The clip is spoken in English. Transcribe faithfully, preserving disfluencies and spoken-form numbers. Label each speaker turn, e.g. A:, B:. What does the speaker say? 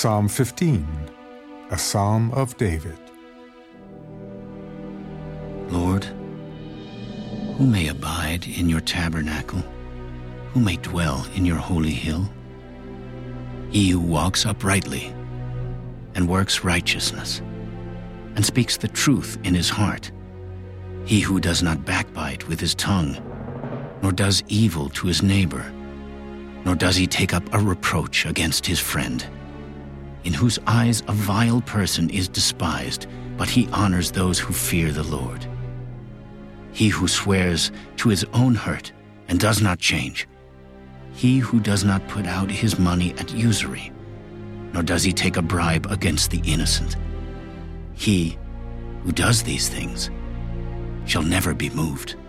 A: Psalm fifteen, a psalm of David.
B: Lord, who may abide in your tabernacle? Who may dwell in your holy hill? He who walks uprightly and works righteousness and speaks the truth in his heart. He who does not backbite with his tongue, nor does evil to his neighbor, nor does he take up a reproach against his friend, in whose eyes a vile person is despised, but he honors those who fear the Lord. He who swears to his own hurt and does not change, he who does not put out his money at usury, nor does he take a bribe against the innocent. He who does these things shall never be moved.